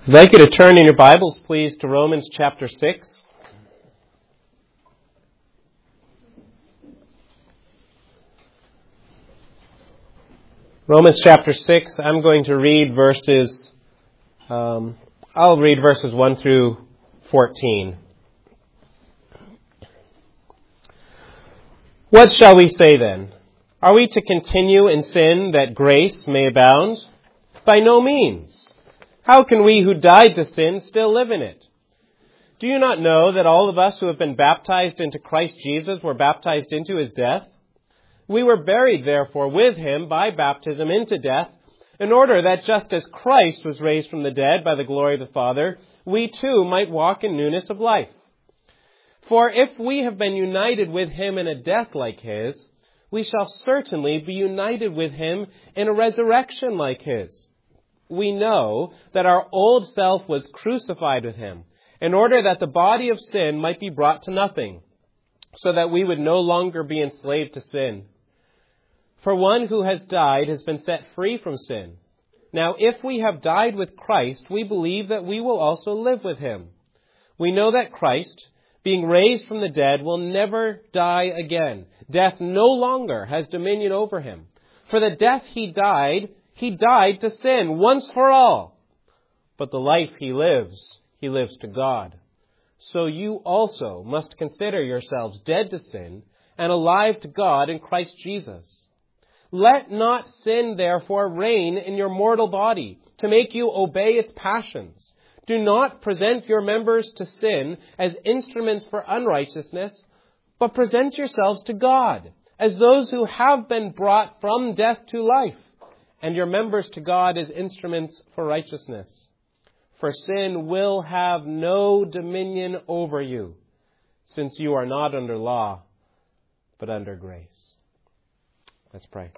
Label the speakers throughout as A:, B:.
A: I'd like you to turn in your Bibles, please, to Romans chapter 6. Romans chapter 6, I'm going to read I'll read verses 1 through 14. What shall we say then? Are we to continue in sin that grace may abound? By no means. How can we who died to sin still live in it? Do you not know that all of us who have been baptized into Christ Jesus were baptized into his death? We were buried, therefore, with him by baptism into death, in order that just as Christ was raised from the dead by the glory of the Father, we too might walk in newness of life. For if we have been united with him in a death like his, we shall certainly be united with him in a resurrection like his. We know that our old self was crucified with him, in order that the body of sin might be brought to nothing, so that we would no longer be enslaved to sin. For one who has died has been set free from sin. Now, if we have died with Christ, we believe that we will also live with him. We know that Christ, being raised from the dead, will never die again. Death no longer has dominion over him. For the death he died to sin once for all. But the life he lives to God. So you also must consider yourselves dead to sin and alive to God in Christ Jesus. Let not sin, therefore, reign in your mortal body to make you obey its passions. Do not present your members to sin as instruments for unrighteousness, but present yourselves to God as those who have been brought from death to life, and your members to God as instruments for righteousness. For sin will have no dominion over you, since you are not under law, but under grace. Let's pray.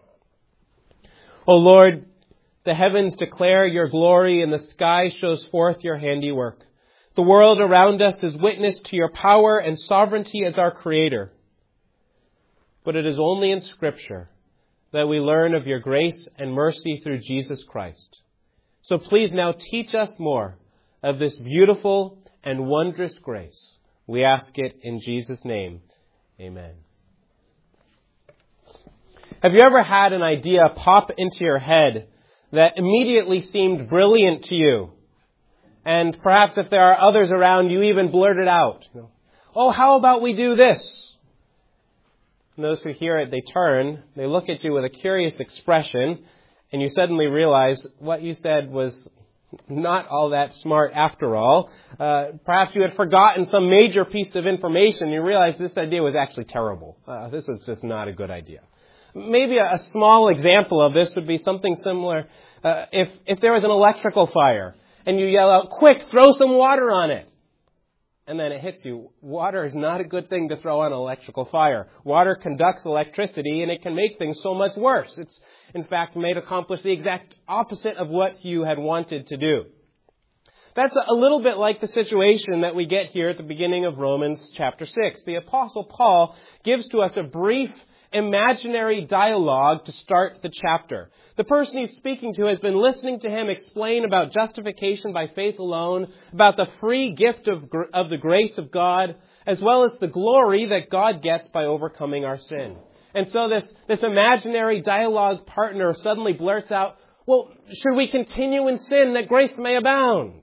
A: O Lord, the heavens declare your glory, and the sky shows forth your handiwork. The world around us is witness to your power and sovereignty as our Creator. But it is only in Scripture that we learn of your grace and mercy through Jesus Christ. So please now teach us more of this beautiful and wondrous grace. We ask it in Jesus' name. Amen. Have you ever had an idea pop into your head that immediately seemed brilliant to you? And perhaps if there are others around, you even blurted out, "Oh, how about we do this?" And those who hear it, they turn, they look at you with a curious expression, and you suddenly realize what you said was not all that smart after all. Perhaps you had forgotten some major piece of information, and you realize this idea was actually terrible. This was just not a good idea. Maybe a small example of this would be something similar. If there was an electrical fire, and you yell out, "Quick, throw some water on it." And then it hits you. Water is not a good thing to throw on an electrical fire. Water conducts electricity, and it can make things so much worse. It's, in fact, may accomplish the exact opposite of what you had wanted to do. That's a little bit like the situation that we get here at the beginning of Romans chapter 6. The Apostle Paul gives to us a brief imaginary dialogue to start the chapter. The person he's speaking to has been listening to him explain about justification by faith alone, about the free gift of the grace of God, as well as the glory that God gets by overcoming our sin. And so this imaginary dialogue partner suddenly blurts out, "Well, should we continue in sin that grace may abound?"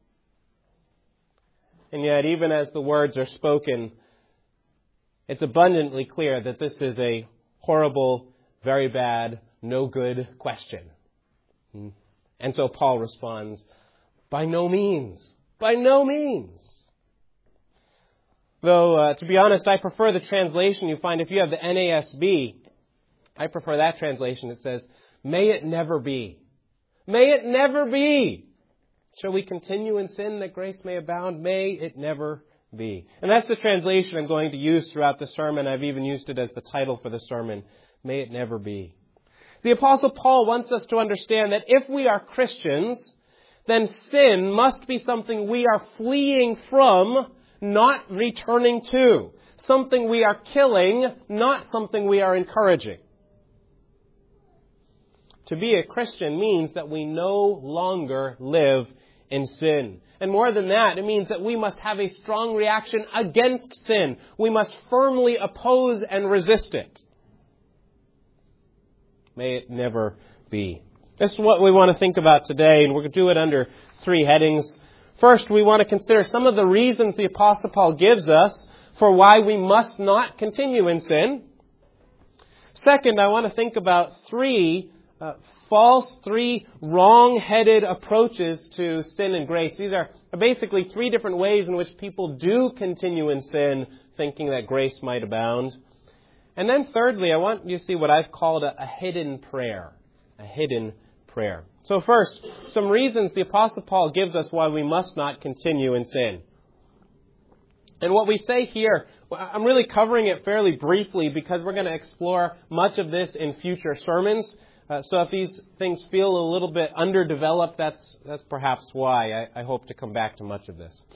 A: And yet, even as the words are spoken, it's abundantly clear that this is a horrible, very bad, no good question. And so Paul responds, "By no means. By no means." Though, to be honest, I prefer the translation you find if you have the NASB. I prefer that translation. It says, "May it never be. May it never be. Shall we continue in sin that grace may abound? May it never be." And that's the translation I'm going to use throughout the sermon. I've even used it as the title for the sermon. May it never be. The Apostle Paul wants us to understand that if we are Christians, then sin must be something we are fleeing from, not returning to. Something we are killing, not something we are encouraging. To be a Christian means that we no longer live in sin. And more than that, it means that we must have a strong reaction against sin. We must firmly oppose and resist it. May it never be. This is what we want to think about today, and we're going to do it under 3 headings. First, we want to consider some of the reasons the Apostle Paul gives us for why we must not continue in sin. Second, I want to think about 3 wrong-headed approaches to sin and grace. These are basically 3 different ways in which people do continue in sin, thinking that grace might abound. And then thirdly, I want you to see what I've called a hidden prayer. A hidden prayer. So first, some reasons the Apostle Paul gives us why we must not continue in sin. And what we say here, I'm really covering it fairly briefly because we're going to explore much of this in future sermons. So if these things feel a little bit underdeveloped, that's perhaps why. I hope to come back to much of this.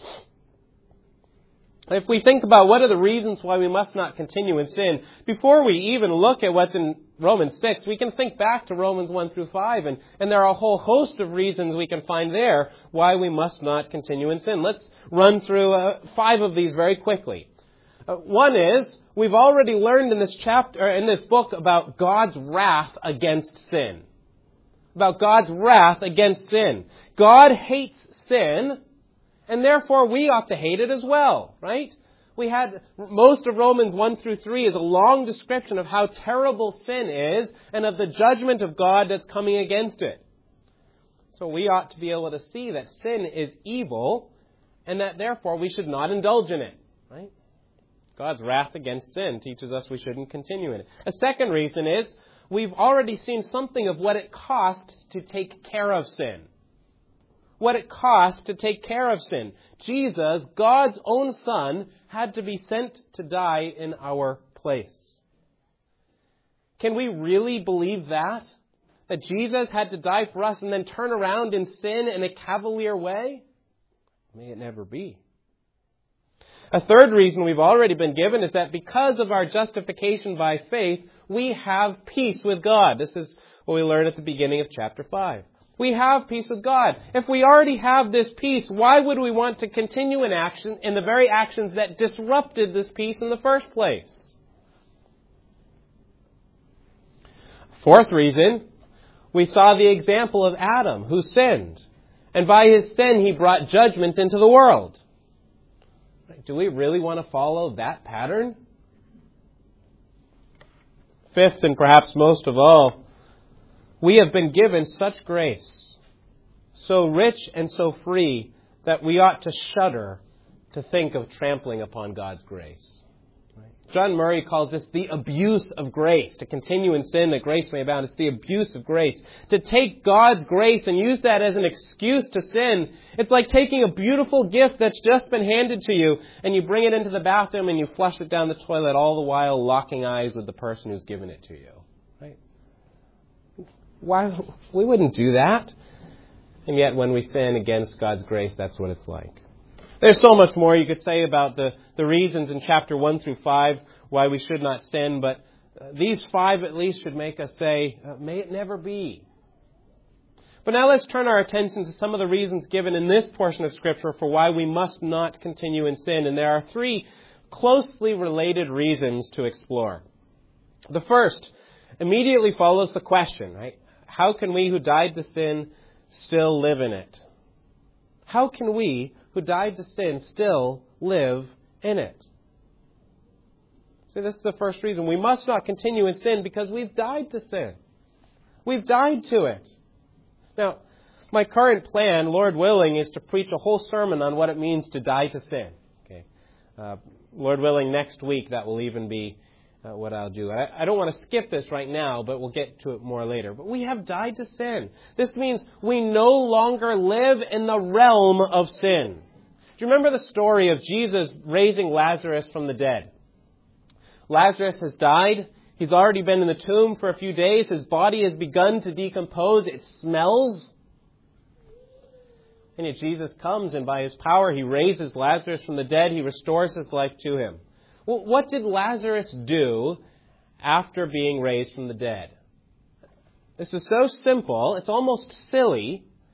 A: If we think about what are the reasons why we must not continue in sin, before we even look at what's in Romans 6, we can think back to Romans 1 through 5, and there are a whole host of reasons we can find there why we must not continue in sin. Let's run through 5 of these very quickly. One is, we've already learned in this book about God's wrath against sin. About God's wrath against sin. God hates sin, and therefore we ought to hate it as well, right? We had most of Romans 1 through 3 is a long description of how terrible sin is and of the judgment of God that's coming against it. So we ought to be able to see that sin is evil and that therefore we should not indulge in it, right? God's wrath against sin teaches us we shouldn't continue in it. A second reason is we've already seen something of what it costs to take care of sin. What it costs to take care of sin. Jesus, God's own Son, had to be sent to die in our place. Can we really believe that? That Jesus had to die for us and then turn around and sin in a cavalier way? May it never be. A third reason we've already been given is that because of our justification by faith, we have peace with God. This is what we learned at the beginning of chapter 5. We have peace with God. If we already have this peace, why would we want to continue in the very actions that disrupted this peace in the first place? Fourth reason, we saw the example of Adam, who sinned. And by his sin, he brought judgment into the world. Do we really want to follow that pattern? Fifth, and perhaps most of all, we have been given such grace, so rich and so free, that we ought to shudder to think of trampling upon God's grace. John Murray calls this the abuse of grace. To continue in sin that grace may abound. It's the abuse of grace. To take God's grace and use that as an excuse to sin. It's like taking a beautiful gift that's just been handed to you and you bring it into the bathroom and you flush it down the toilet, all the while locking eyes with the person who's given it to you. Right? Why? We wouldn't do that. And yet when we sin against God's grace, that's what it's like. There's so much more you could say about the reasons in chapter 1 through 5 why we should not sin, but these 5 at least should make us say, may it never be. But now let's turn our attention to some of the reasons given in this portion of Scripture for why we must not continue in sin. And there are 3 closely related reasons to explore. The first immediately follows the question, right? How can we who died to sin still live in it? How can we who died to sin still live in it? So this is the first reason. We must not continue in sin because we've died to sin. We've died to it. Now, my current plan, Lord willing, is to preach a whole sermon on what it means to die to sin. Okay, Lord willing, next week that will even be what I'll do. I don't want to skip this right now, but we'll get to it more later. But we have died to sin. This means we no longer live in the realm of sin. Do you remember the story of Jesus raising Lazarus from the dead? Lazarus has died. He's already been in the tomb for a few days. His body has begun to decompose. It smells. And yet Jesus comes, and by his power, he raises Lazarus from the dead. He restores his life to him. Well, what did Lazarus do after being raised from the dead? This is so simple, it's almost silly,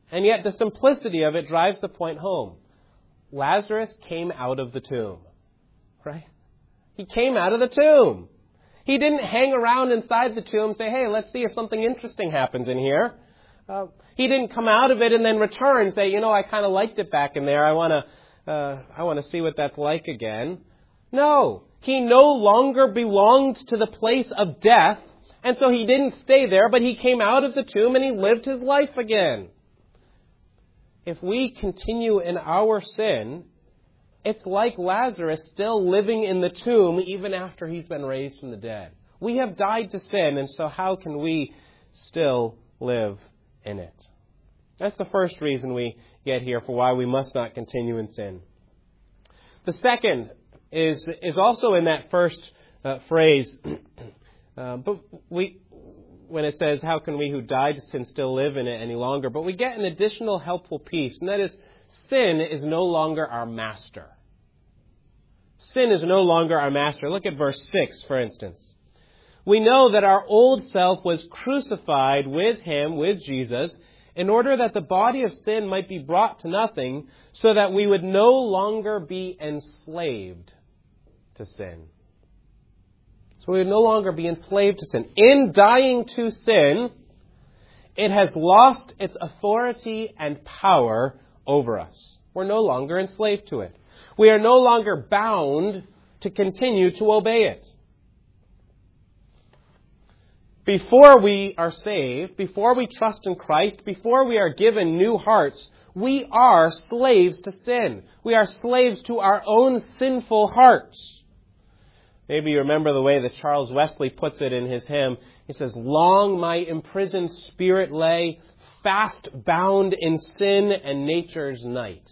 A: And yet the simplicity of it drives the point home. Lazarus came out of the tomb, right? He came out of the tomb. He didn't hang around inside the tomb and say, hey, let's see if something interesting happens in here. He didn't come out of it and then return and say, I kind of liked it back in there. I want to see what that's like again. No, he no longer belonged to the place of death, and so he didn't stay there, but he came out of the tomb and he lived his life again. If we continue in our sin, it's like Lazarus still living in the tomb even after he's been raised from the dead. We have died to sin, and so how can we still live in it? That's the first reason we get here for why we must not continue in sin. The second is also in that first phrase, but when it says, how can we who died to sin still live in it any longer? But we get an additional helpful piece, and that is, sin is no longer our master. Sin is no longer our master. Look at verse 6, for instance. We know that our old self was crucified with him, with Jesus, in order that the body of sin might be brought to nothing, so that we would no longer be enslaved to sin. So we would no longer be enslaved to sin. In dying to sin, it has lost its authority and power over us. We're no longer enslaved to it. We are no longer bound to continue to obey it. Before we are saved, before we trust in Christ, before we are given new hearts, we are slaves to sin. We are slaves to our own sinful hearts. Maybe you remember the way that Charles Wesley puts it in his hymn. He says, long my imprisoned spirit lay, fast bound in sin and nature's night.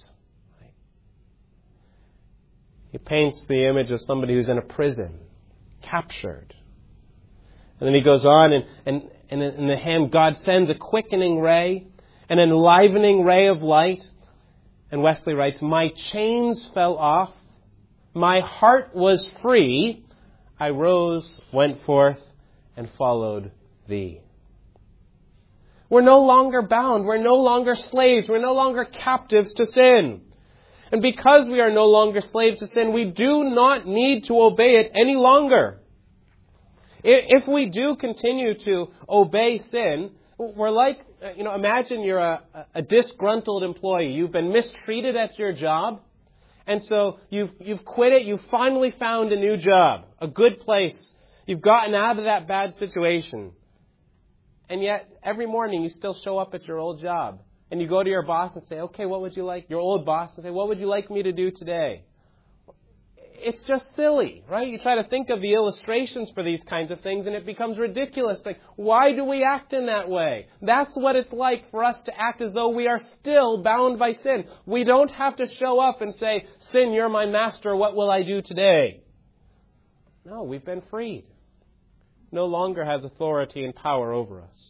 A: He paints the image of somebody who's in a prison, captured. And then he goes on, and in the hymn, God sends a quickening ray, an enlivening ray of light. And Wesley writes, my chains fell off, my heart was free, I rose, went forth, and followed thee. We're no longer bound, we're no longer slaves, we're no longer captives to sin. And because we are no longer slaves to sin, we do not need to obey it any longer. If we do continue to obey sin, we're like, imagine you're a disgruntled employee. You've been mistreated at your job, and so you've quit it. You've finally found a new job, a good place. You've gotten out of that bad situation. And yet, every morning you still show up at your old job. And you go to your boss and say, okay, what would you like? Your old boss and say, what would you like me to do today? It's just silly, right? You try to think of the illustrations for these kinds of things and it becomes ridiculous. Like, why do we act in that way? That's what it's like for us to act as though we are still bound by sin. We don't have to show up and say, sin, you're my master, what will I do today? No, we've been freed. No longer has authority and power over us.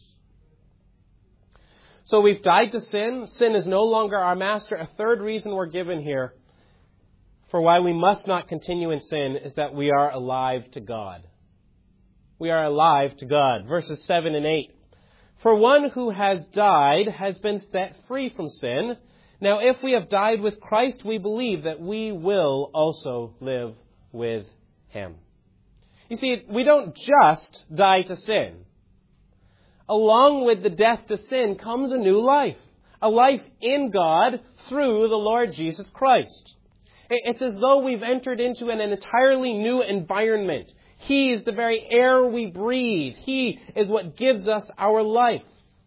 A: So we've died to sin. Sin is no longer our master. A third reason we're given here for why we must not continue in sin is that we are alive to God. We are alive to God. Verses 7 and 8. For one who has died has been set free from sin. Now if we have died with Christ, we believe that we will also live with him. You see, we don't just die to sin. Along with the death to sin comes a new life. A life in God through the Lord Jesus Christ. It's as though we've entered into an entirely new environment. He is the very air we breathe. He is what gives us our life.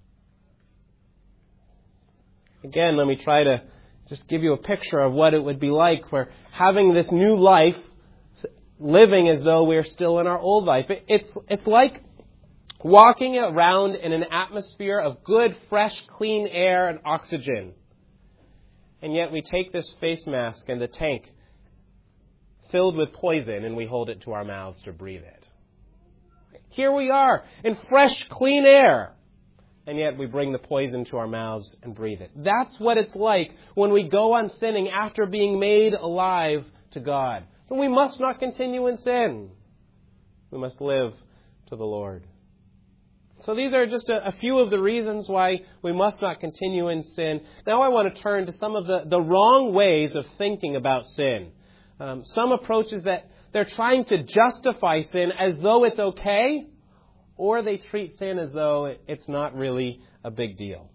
A: Again, let me try to just give you a picture of what it would be like for having this new life, living as though we're still in our old life. It's like walking around in an atmosphere of good, fresh, clean air and oxygen. And yet we take this face mask and the tank filled with poison and we hold it to our mouths to breathe it. Here we are in fresh, clean air. And yet we bring the poison to our mouths and breathe it. That's what it's like when we go on sinning after being made alive to God. And we must not continue in sin. We must live to the Lord. So these are just a few of the reasons why we must not continue in sin. Now I want to turn to some of the wrong ways of thinking about sin. Some approaches that they're trying to justify sin as though it's okay, or they treat sin as though it's not really a big deal.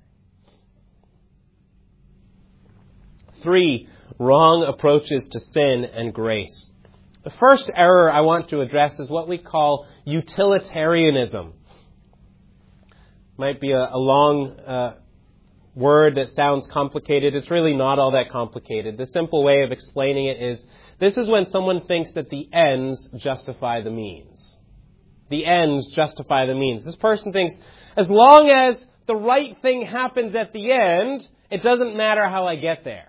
A: 3 wrong approaches to sin and grace. The first error I want to address is what we call utilitarianism. Might be a long word that sounds complicated. It's really not all that complicated. The simple way of explaining it is, this is when someone thinks that the ends justify the means. The ends justify the means. This person thinks, as long as the right thing happens at the end, it doesn't matter how I get there.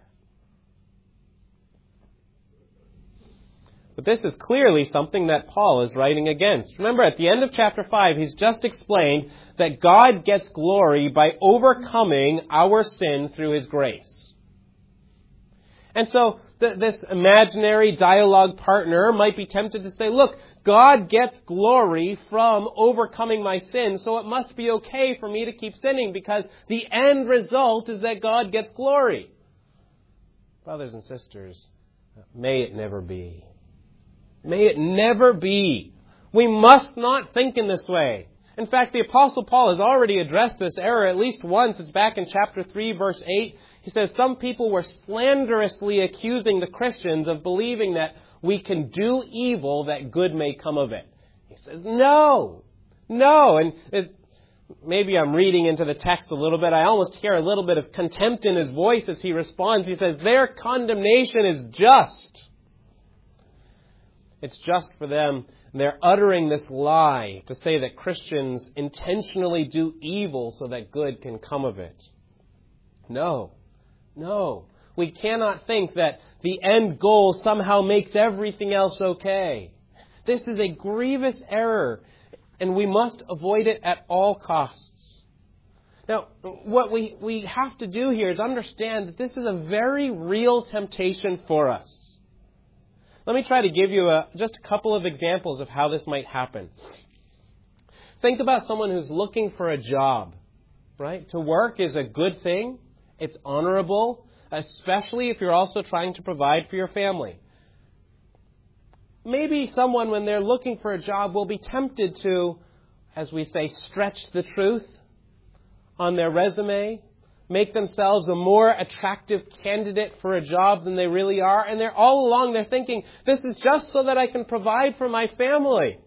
A: But this is clearly something that Paul is writing against. Remember, at the end of chapter 5, he's just explained that God gets glory by overcoming our sin through His grace. And so this imaginary dialogue partner might be tempted to say, look, God gets glory from overcoming my sin, so it must be okay for me to keep sinning because the end result is that God gets glory. Brothers and sisters, may it never be. May it never be. We must not think in this way. In fact, the Apostle Paul has already addressed this error at least once. It's back in chapter 3, verse 8. He says some people were slanderously accusing the Christians of believing that we can do evil that good may come of it. He says, no. And maybe I'm reading into the text a little bit. I almost hear a little bit of contempt in his voice as he responds. He says, their condemnation is just. It's just for them. They're uttering this lie to say that Christians intentionally do evil so that good can come of it. No. We cannot think that the end goal somehow makes everything else okay. This is a grievous error, and we must avoid it at all costs. Now, what we have to do here is understand that this is a very real temptation for us. Let me try to give you just a couple of examples of how this might happen. Think about someone who's looking for a job, right? To work is a good thing. It's honorable, especially if you're also trying to provide for your family. Maybe someone, when they're looking for a job, will be tempted to, as we say, stretch the truth on their resume, make themselves a more attractive candidate for a job than they really are. And they're all along, they're thinking, this is just so that I can provide for my family.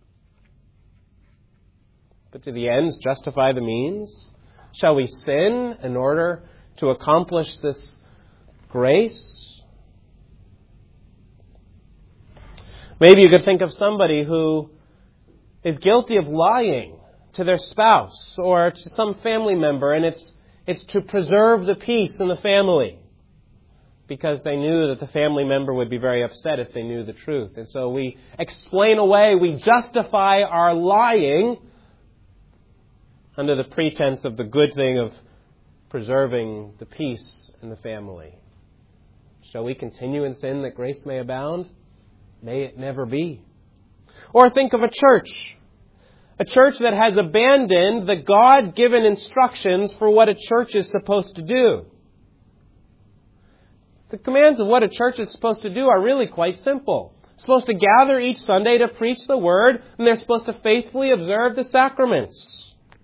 A: But do the ends justify the means? Shall we sin in order to accomplish this grace? Maybe you could think of somebody who is guilty of lying to their spouse or to some family member, and it's to preserve the peace in the family because they knew that the family member would be very upset if they knew the truth. And so we explain away, we justify our lying under the pretense of the good thing of preserving the peace in the family. Shall we continue in sin that grace may abound? May it never be. Or think of a church. A church that has abandoned the God-given instructions for what a church is supposed to do. The commands of what a church is supposed to do are really quite simple. They're supposed to gather each Sunday to preach the Word, and they're supposed to faithfully observe the sacraments.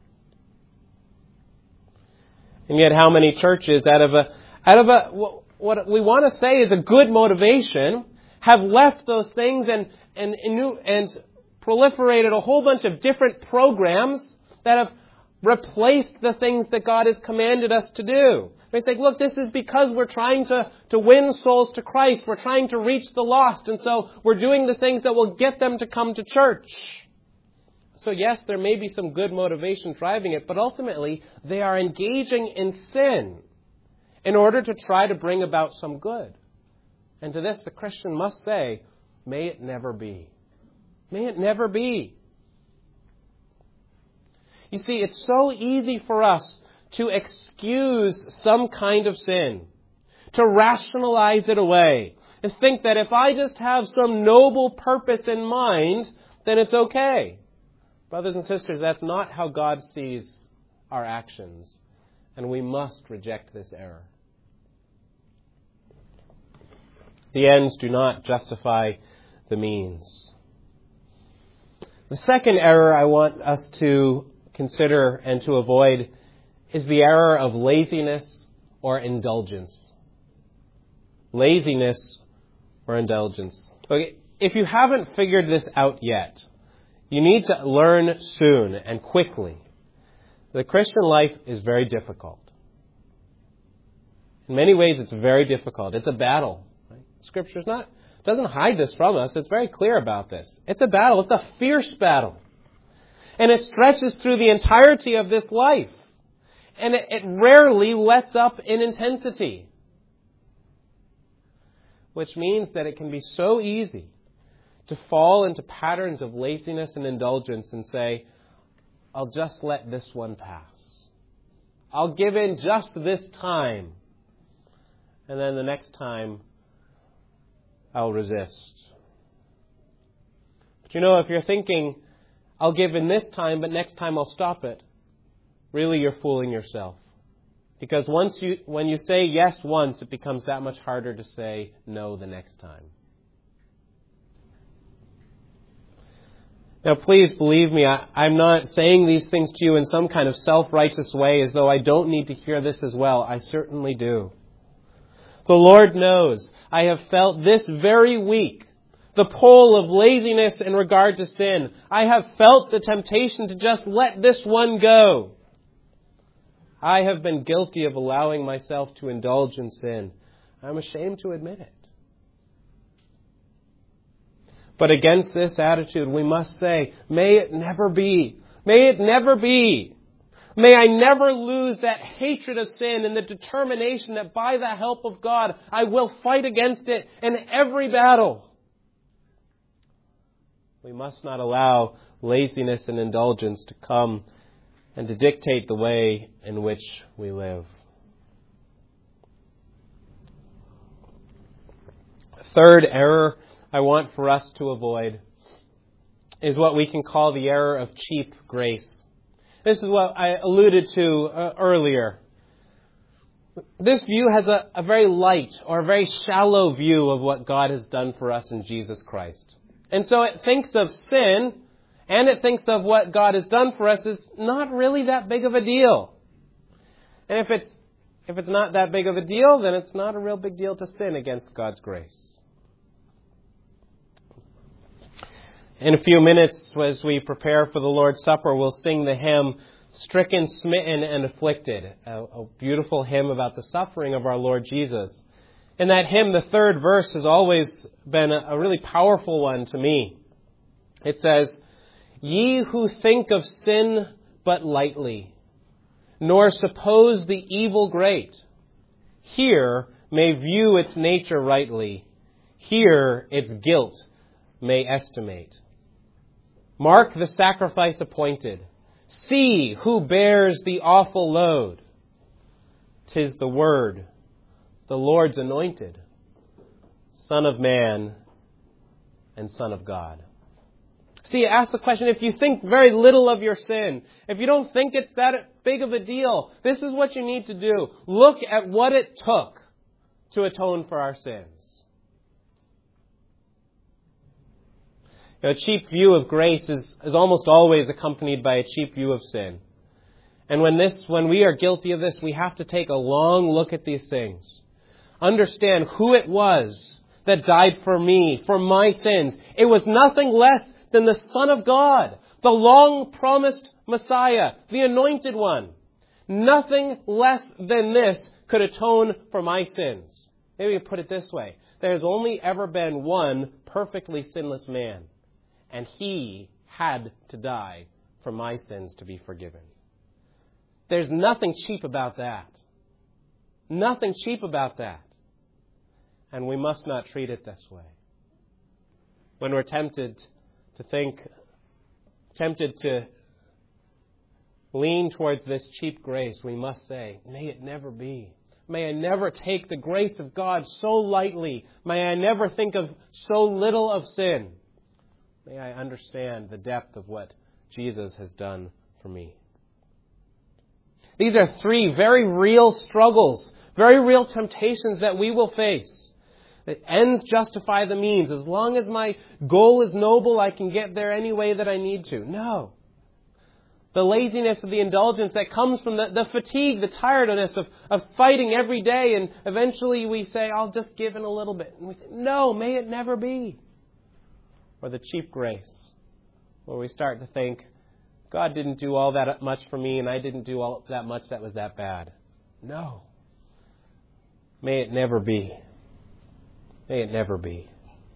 A: And yet how many churches out of what we want to say is a good motivation have left those things and proliferated a whole bunch of different programs that have replaced the things that God has commanded us to do. They think, look, this is because we're trying to win souls to Christ. We're trying to reach the lost. And so we're doing the things that will get them to come to church. So yes, there may be some good motivation driving it, but ultimately they are engaging in sin in order to try to bring about some good. And to this, the Christian must say, may it never be. May it never be. You see, it's so easy for us to excuse some kind of sin, to rationalize it away, and think that if I just have some noble purpose in mind, then it's okay. Brothers and sisters, that's not how God sees our actions, and we must reject this error. The ends do not justify the means. The second error I want us to consider and to avoid is the error of laziness or indulgence. Laziness or indulgence. Okay, if you haven't figured this out yet, you need to learn soon and quickly. The Christian life is very difficult. In many ways, it's very difficult. It's a battle. Right? Scripture doesn't hide this from us. It's very clear about this. It's a battle. It's a fierce battle. And it stretches through the entirety of this life. And it rarely lets up in intensity. Which means that it can be so easy to fall into patterns of laziness and indulgence and say, I'll just let this one pass. I'll give in just this time. And then the next time, I'll resist. But if you're thinking, I'll give in this time, but next time I'll stop it, really you're fooling yourself. Because when you say yes once, it becomes that much harder to say no the next time. Now, please believe me, I'm not saying these things to you in some kind of self-righteous way as though I don't need to hear this as well. I certainly do. The Lord knows I have felt this very week the pull of laziness in regard to sin. I have felt the temptation to just let this one go. I have been guilty of allowing myself to indulge in sin. I'm ashamed to admit it. But against this attitude, we must say, may it never be. May it never be. May I never lose that hatred of sin and the determination that by the help of God, I will fight against it in every battle. We must not allow laziness and indulgence to come and to dictate the way in which we live. Third error I want for us to avoid is what we can call the error of cheap grace. This is what I alluded to earlier. This view has a very light or a very shallow view of what God has done for us in Jesus Christ. And so it thinks of sin and it thinks of what God has done for us as not really that big of a deal. And if it's not that big of a deal, then it's not a real big deal to sin against God's grace. In a few minutes, as we prepare for the Lord's Supper, we'll sing the hymn, Stricken, Smitten, and Afflicted, a beautiful hymn about the suffering of our Lord Jesus. In that hymn, the third verse has always been a really powerful one to me. It says, Ye who think of sin but lightly, nor suppose the evil great, here may view its nature rightly, here its guilt may estimate. Mark the sacrifice appointed. See who bears the awful load. 'Tis the Word, the Lord's anointed, Son of Man and Son of God. See, ask the question, if you think very little of your sin, if you don't think it's that big of a deal, this is what you need to do. Look at what it took to atone for our sins. A cheap view of grace is almost always accompanied by a cheap view of sin. And when we are guilty of this, we have to take a long look at these things. Understand who it was that died for me, for my sins. It was nothing less than the Son of God, the long-promised Messiah, the Anointed One. Nothing less than this could atone for my sins. Maybe we put it this way. There's only ever been one perfectly sinless man. And He had to die for my sins to be forgiven. There's nothing cheap about that. Nothing cheap about that. And we must not treat it this way. When we're tempted to lean towards this cheap grace, we must say, may it never be. May I never take the grace of God so lightly. May I never think of so little of sin. May I understand the depth of what Jesus has done for me. These are three very real struggles, very real temptations that we will face. The ends justify the means. As long as my goal is noble, I can get there any way that I need to. No. The laziness of the indulgence that comes from the fatigue, the tiredness of fighting every day, and eventually we say, I'll just give in a little bit. And we say, no, may it never be. Or the cheap grace, where we start to think, God didn't do all that much for me, and I didn't do all that much that was that bad. No. May it never be. May it never be.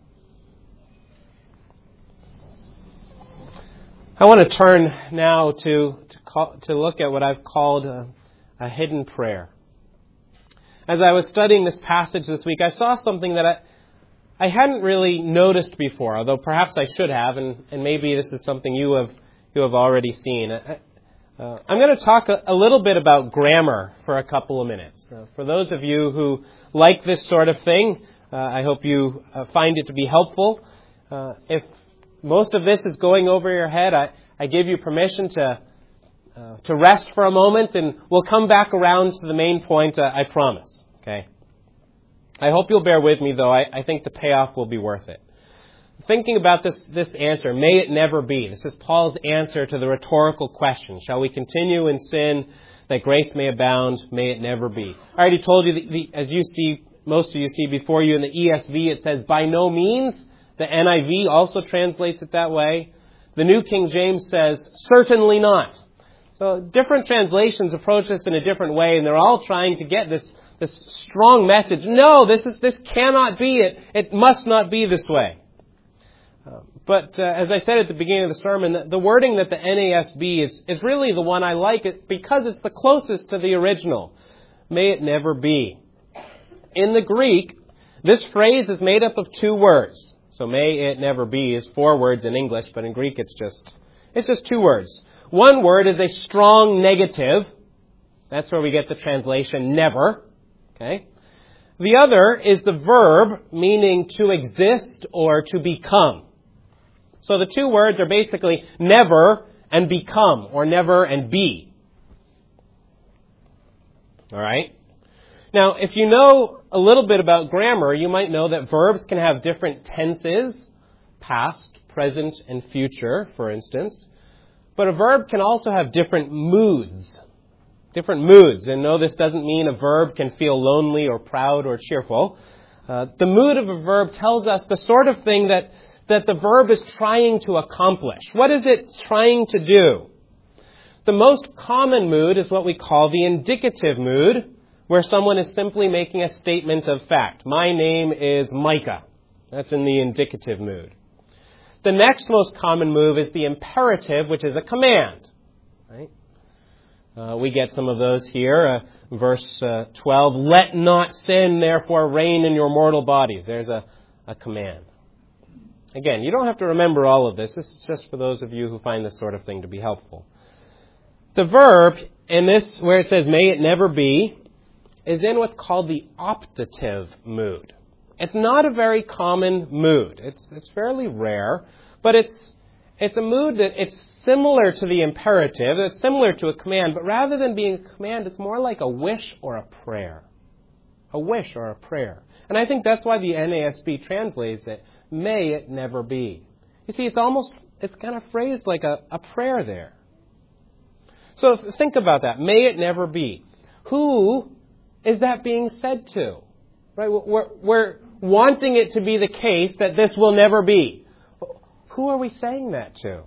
A: I want to turn now to look at what I've called a hidden prayer. As I was studying this passage this week, I saw something that I hadn't really noticed before, although perhaps I should have, and maybe this is something you have already seen. I'm going to talk a little bit about grammar for a couple of minutes. For those of you who like this sort of thing, I hope you find it to be helpful. If most of this is going over your head, I give you permission to rest for a moment, and we'll come back around to the main point, I promise. Okay? I hope you'll bear with me, though. I think the payoff will be worth it. Thinking about this answer, may it never be. This is Paul's answer to the rhetorical question. Shall we continue in sin that grace may abound? May it never be. I already told you, as you see, most of you see before you in the ESV, it says, by no means. The NIV also translates it that way. The New King James says, certainly not. So different translations approach this in a different way, and they're all trying to get this strong message. No, this cannot be it. It must not be this way. But as I said at the beginning of the sermon, the wording that the NASB is really the one I like it because it's the closest to the original. May it never be. In the Greek, this phrase is made up of two words. So may it never be is 4 words in English, but in Greek it's just 2 words. One word is a strong negative. That's where we get the translation never. Okay. The other is the verb meaning to exist or to become. So the 2 words are basically never and become, or never and be. All right? Now, if you know a little bit about grammar, you might know that verbs can have different tenses, past, present, and future, for instance. But a verb can also have different moods. And no, this doesn't mean a verb can feel lonely or proud or cheerful. The mood of a verb tells us the sort of thing that the verb is trying to accomplish. What is it trying to do? The most common mood is what we call the indicative mood, where someone is simply making a statement of fact. My name is Micah. That's in the indicative mood. The next most common mood is the imperative, which is a command. Right? We get some of those here. Verse 12, let not sin therefore reign in your mortal bodies. There's a command. Again, you don't have to remember all of this. This is just for those of you who find this sort of thing to be helpful. The verb in this, where it says may it never be, is in what's called the optative mood. It's not a very common mood. It's fairly rare, but it's a mood that it's similar to the imperative. It's similar to a command, but rather than being a command, it's more like a wish or a prayer. A wish or a prayer. And I think that's why the NASB translates it, may it never be. You see, it's kind of phrased like a prayer there. So think about that. May it never be. Who is that being said to? Right? We're wanting it to be the case that this will never be. Who are we saying that to?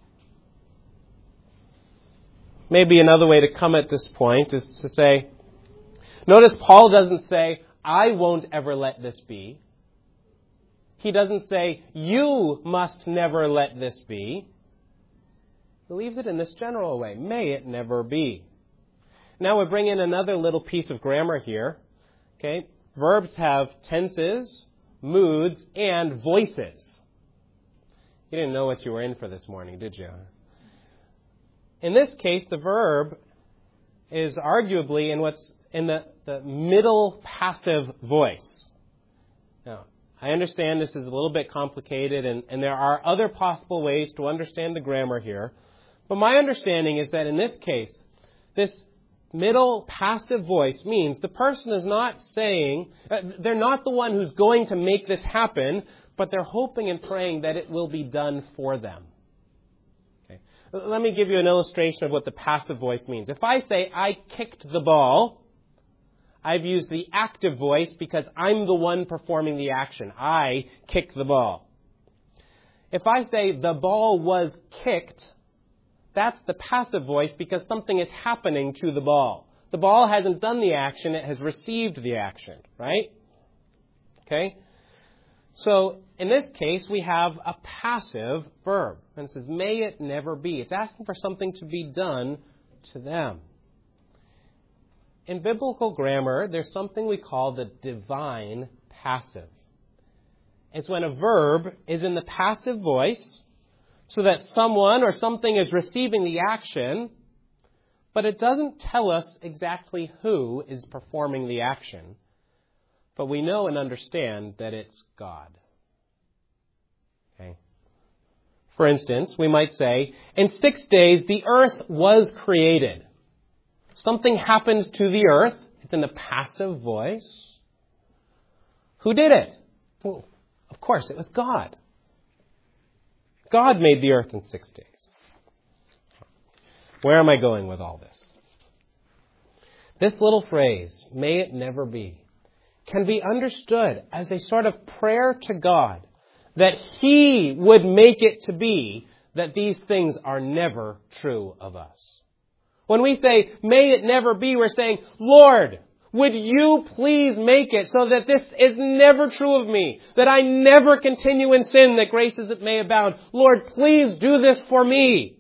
A: Maybe another way to come at this point is to say, notice Paul doesn't say, I won't ever let this be. He doesn't say, you must never let this be. He leaves it in this general way. May it never be. Now we bring in another little piece of grammar here. Okay? Verbs have tenses, moods, and voices. You didn't know what you were in for this morning, did you? In this case, the verb is arguably in the middle passive voice. Now, I understand this is a little bit complicated, and there are other possible ways to understand the grammar here. But my understanding is that in this case, this middle passive voice means the person is not saying, they're not the one who's going to make this happen, but they're hoping and praying that it will be done for them. Okay. Let me give you an illustration of what the passive voice means. If I say, I kicked the ball, I've used the active voice because I'm the one performing the action. I kicked the ball. If I say the ball was kicked, that's the passive voice because something is happening to the ball. The ball hasn't done the action, it has received the action, right? Okay? So, in this case, we have a passive verb. And it says, may it never be. It's asking for something to be done to them. In biblical grammar, there's something we call the divine passive. It's when a verb is in the passive voice so that someone or something is receiving the action, but it doesn't tell us exactly who is performing the action. But we know and understand that it's God. Okay. For instance, we might say, in 6 days the earth was created. Something happened to the earth. It's in the passive voice. Who did it? Well, of course, it was God. God made the earth in 6 days. Where am I going with all this? This little phrase, may it never be, can be understood as a sort of prayer to God that He would make it to be that these things are never true of us. When we say, may it never be, we're saying, Lord, would you please make it so that this is never true of me, that I never continue in sin, that grace as it may abound. Lord, please do this for me.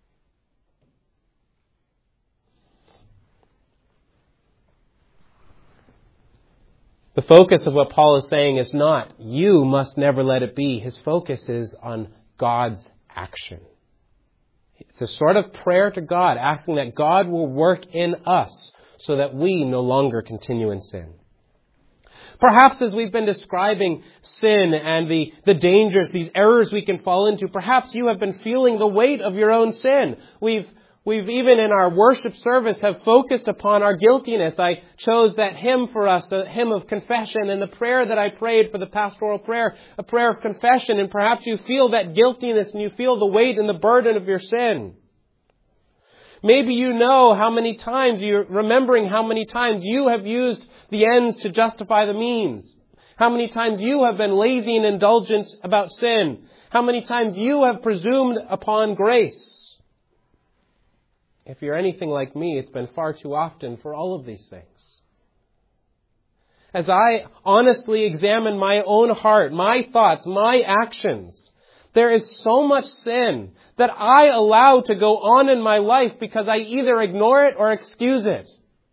A: The focus of what Paul is saying is not, you must never let it be. His focus is on God's action. It's a sort of prayer to God, asking that God will work in us so that we no longer continue in sin. Perhaps as we've been describing sin and the dangers, these errors we can fall into, perhaps you have been feeling the weight of your own sin. We've even in our worship service have focused upon our guiltiness. I chose that hymn for us, a hymn of confession, and the prayer that I prayed for the pastoral prayer, a prayer of confession, and perhaps you feel that guiltiness and you feel the weight and the burden of your sin. Maybe you know how many times, you're remembering how many times you have used the ends to justify the means. How many times you have been lazy and indulgent about sin. How many times you have presumed upon grace. If you're anything like me, it's been far too often for all of these things. As I honestly examine my own heart, my thoughts, my actions, there is so much sin that I allow to go on in my life because I either ignore it or excuse it.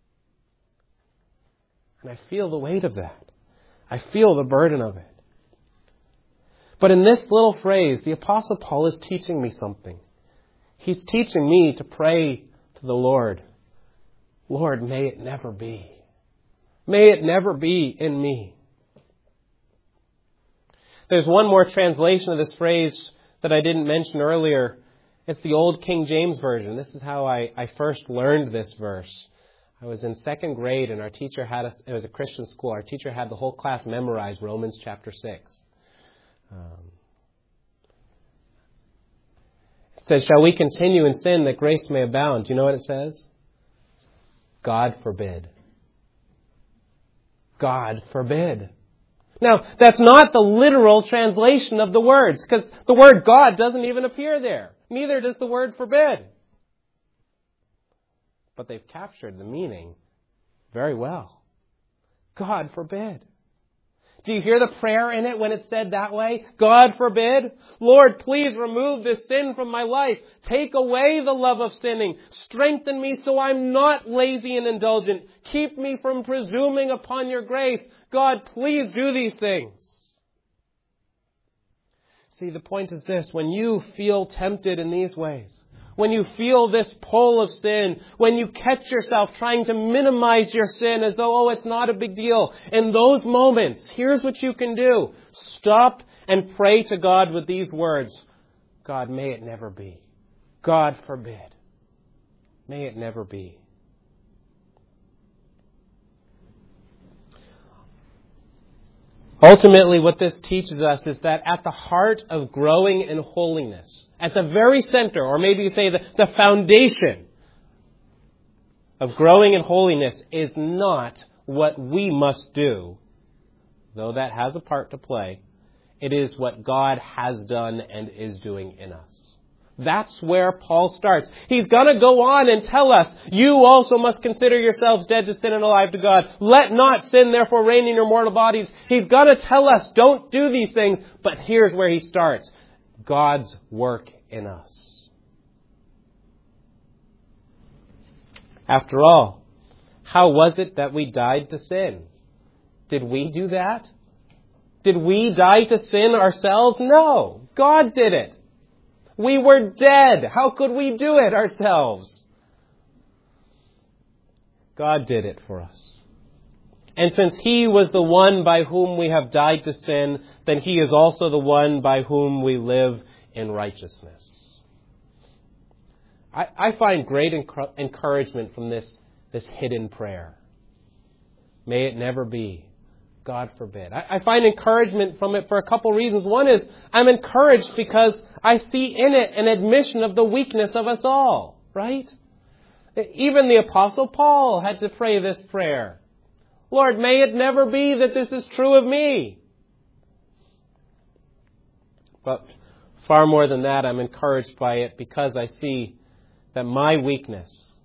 A: And I feel the weight of that. I feel the burden of it. But in this little phrase, the Apostle Paul is teaching me something. He's teaching me to pray to the Lord. Lord, may it never be. May it never be in me. There's one more translation of this phrase that I didn't mention earlier. It's the old King James Version. This is how I first learned this verse. I was in second grade and our teacher had us, it was a Christian school, our teacher had the whole class memorize Romans chapter 6. It says, shall we continue in sin that grace may abound? Do you know what it says? God forbid. God forbid. Now, that's not the literal translation of the words, because the word God doesn't even appear there. Neither does the word forbid. But they've captured the meaning very well. God forbid. Do you hear the prayer in it when it's said that way? God forbid. Lord, please remove this sin from my life. Take away the love of sinning. Strengthen me so I'm not lazy and indulgent. Keep me from presuming upon your grace. God, please do these things. See, the point is this. When you feel tempted in these ways, when you feel this pull of sin, when you catch yourself trying to minimize your sin as though, it's not a big deal. In those moments, here's what you can do. Stop and pray to God with these words. God, may it never be. God forbid. May it never be. Ultimately, what this teaches us is that at the heart of growing in holiness, at the very center, or maybe you say the foundation of growing in holiness is not what we must do, though that has a part to play. It is what God has done and is doing in us. That's where Paul starts. He's going to go on and tell us, you also must consider yourselves dead to sin and alive to God. Let not sin therefore reign in your mortal bodies. He's going to tell us, don't do these things. But here's where he starts. God's work in us. After all, how was it that we died to sin? Did we do that? Did we die to sin ourselves? No. God did it. We were dead. How could we do it ourselves? God did it for us. And since He was the one by whom we have died to sin, then He is also the one by whom we live in righteousness. I find great encouragement from this hidden prayer. May it never be. God forbid. I find encouragement from it for a couple reasons. One is I'm encouraged because I see in it an admission of the weakness of us all, right? Even the Apostle Paul had to pray this prayer. Lord, may it never be that this is true of me. But far more than that, I'm encouraged by it because I see that my weakness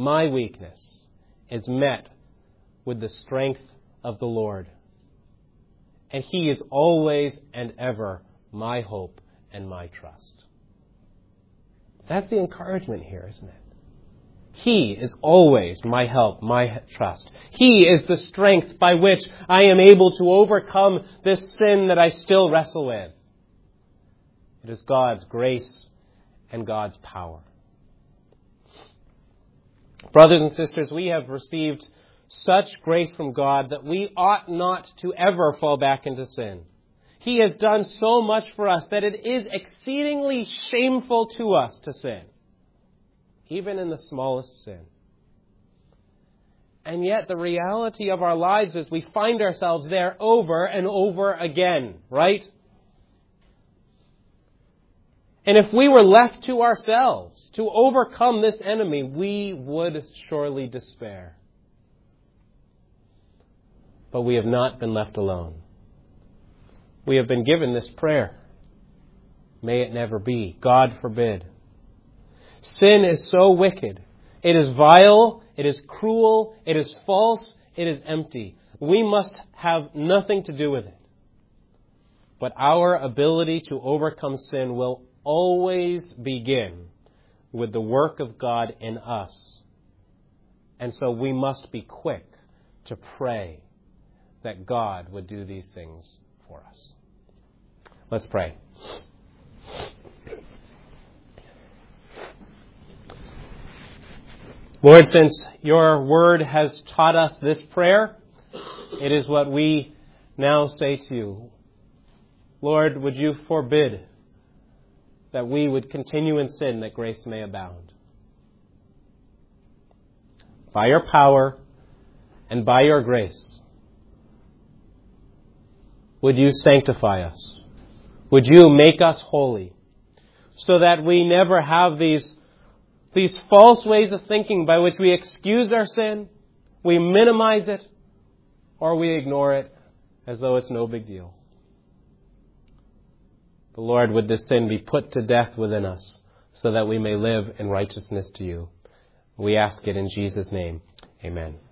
A: is met with the strength of the Lord. And He is always and ever my hope and my trust. That's the encouragement here, isn't it? He is always my help, my trust. He is the strength by which I am able to overcome this sin that I still wrestle with. It is God's grace and God's power. Brothers and sisters, we have received such grace from God that we ought not to ever fall back into sin. He has done so much for us that it is exceedingly shameful to us to sin, even in the smallest sin. And yet the reality of our lives is we find ourselves there over and over again, right? And if we were left to ourselves to overcome this enemy, we would surely despair. But we have not been left alone. We have been given this prayer. May it never be. God forbid. Sin is so wicked. It is vile. It is cruel. It is false. It is empty. We must have nothing to do with it. But our ability to overcome sin will always begin with the work of God in us. And so we must be quick to pray that God would do these things for us. Let's pray. Lord, since your word has taught us this prayer, it is what we now say to you. Lord, would you forbid that we would continue in sin that grace may abound. By your power and by your grace, would you sanctify us? Would you make us holy so that we never have these false ways of thinking by which we excuse our sin, we minimize it, or we ignore it as though it's no big deal. But Lord, would this sin be put to death within us so that we may live in righteousness to you? We ask it in Jesus' name. Amen.